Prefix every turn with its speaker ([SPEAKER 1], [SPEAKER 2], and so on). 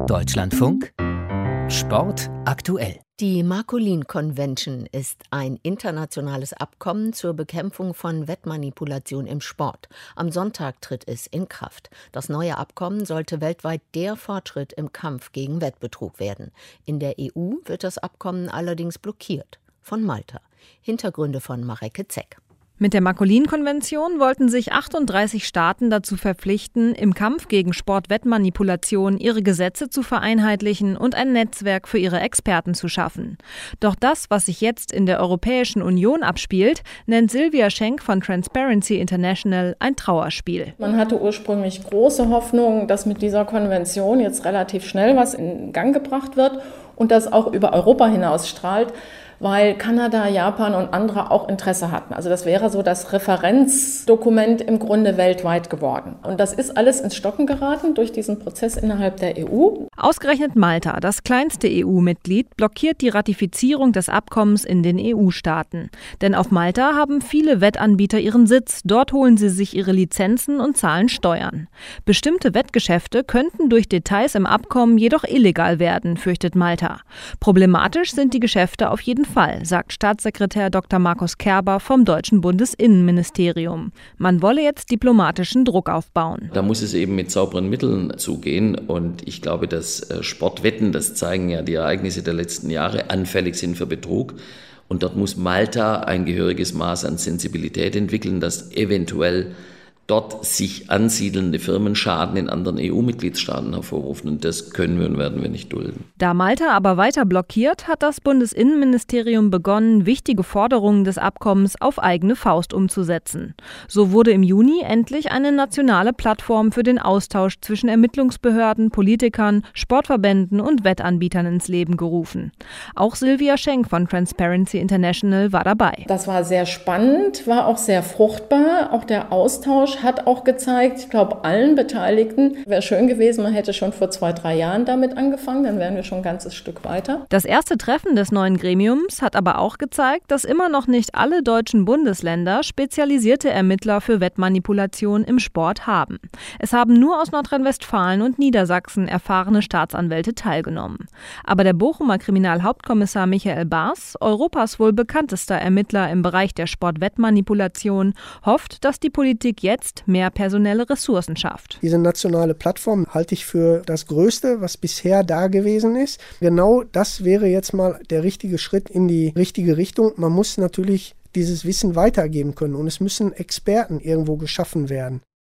[SPEAKER 1] Deutschlandfunk Sport aktuell.
[SPEAKER 2] Die Marcolin Convention ist ein internationales Abkommen zur Bekämpfung von Wettmanipulation im Sport. Am Sonntag tritt es in Kraft. Das neue Abkommen sollte weltweit der Fortschritt im Kampf gegen Wettbetrug werden. In der EU wird das Abkommen allerdings blockiert. Von Malta. Hintergründe von Mareike Zeck.
[SPEAKER 3] Mit der Marcolin-Konvention wollten sich 38 Staaten dazu verpflichten, im Kampf gegen Sportwettmanipulation ihre Gesetze zu vereinheitlichen und ein Netzwerk für ihre Experten zu schaffen. Doch das, was sich jetzt in der Europäischen Union abspielt, nennt Silvia Schenk von Transparency International ein Trauerspiel.
[SPEAKER 4] Man hatte ursprünglich große Hoffnung, dass mit dieser Konvention jetzt relativ schnell was in Gang gebracht wird und das auch über Europa hinaus strahlt, weil Kanada, Japan und andere auch Interesse hatten. Also das wäre so das Referenzdokument im Grunde weltweit geworden. Und das ist alles ins Stocken geraten durch diesen Prozess innerhalb der EU.
[SPEAKER 3] Ausgerechnet Malta, das kleinste EU-Mitglied, blockiert die Ratifizierung des Abkommens in den EU-Staaten. Denn auf Malta haben viele Wettanbieter ihren Sitz. Dort holen sie sich ihre Lizenzen und zahlen Steuern. Bestimmte Wettgeschäfte könnten durch Details im Abkommen jedoch illegal werden, fürchtet Malta. Problematisch sind die Geschäfte auf jeden Fall, sagt Staatssekretär Dr. Markus Kerber vom deutschen Bundesinnenministerium. Man wolle jetzt diplomatischen Druck aufbauen.
[SPEAKER 5] Da muss es eben mit sauberen Mitteln zugehen. Und ich glaube, dass Sportwetten, das zeigen ja die Ereignisse der letzten Jahre, anfällig sind für Betrug. Und dort muss Malta ein gehöriges Maß an Sensibilität entwickeln, dass eventuell dort sich ansiedelnde Firmen Schaden in anderen EU-Mitgliedstaaten hervorrufen. Und das können wir und werden wir nicht dulden.
[SPEAKER 3] Da Malta aber weiter blockiert, hat das Bundesinnenministerium begonnen, wichtige Forderungen des Abkommens auf eigene Faust umzusetzen. So wurde im Juni endlich eine nationale Plattform für den Austausch zwischen Ermittlungsbehörden, Politikern, Sportverbänden und Wettanbietern ins Leben gerufen. Auch Silvia Schenk von Transparency International war dabei.
[SPEAKER 4] Das war sehr spannend, war auch sehr fruchtbar. Auch der Austausch hat auch gezeigt, ich glaube, allen Beteiligten, wäre schön gewesen, man hätte schon vor 2-3 Jahren damit angefangen, dann wären wir schon ein ganzes Stück weiter.
[SPEAKER 3] Das erste Treffen des neuen Gremiums hat aber auch gezeigt, dass immer noch nicht alle deutschen Bundesländer spezialisierte Ermittler für Wettmanipulation im Sport haben. Es haben nur aus Nordrhein-Westfalen und Niedersachsen erfahrene Staatsanwälte teilgenommen. Aber der Bochumer Kriminalhauptkommissar Michael Baas, Europas wohl bekanntester Ermittler im Bereich der Sportwettmanipulation, hofft, dass die Politik jetzt mehr personelle Ressourcen schafft.
[SPEAKER 6] Diese nationale Plattform halte ich für das Größte, was bisher da gewesen ist. Genau das wäre jetzt mal der richtige Schritt in die richtige Richtung. Man muss natürlich dieses Wissen weitergeben können und es müssen Experten irgendwo geschaffen werden.